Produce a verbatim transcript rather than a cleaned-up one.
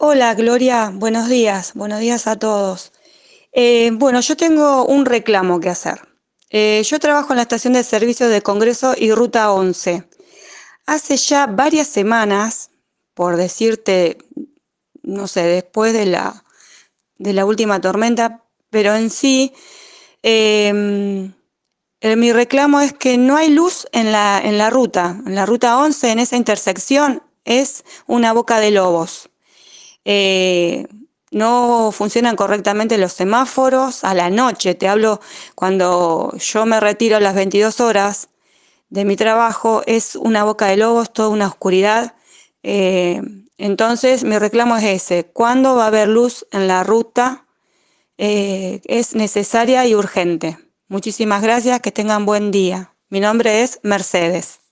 Hola Gloria, buenos días, buenos días a todos. Eh, bueno, yo tengo un reclamo que hacer. Eh, yo trabajo en la estación de servicio de Congreso y Ruta once. Hace ya varias semanas, por decirte, no sé, después de la, de la última tormenta, pero en sí, eh, eh, mi reclamo es que no hay luz en la, en la ruta. En la ruta once, en esa intersección, es una boca de lobos. Eh, no funcionan correctamente los semáforos a la noche. Te hablo cuando yo me retiro a las veintidós horas de mi trabajo, es una boca de lobos, toda una oscuridad. Eh, entonces, mi reclamo es ese: ¿cuándo va a haber luz en la ruta? Eh, es necesaria y urgente. Muchísimas gracias, que tengan buen día. Mi nombre es Mercedes.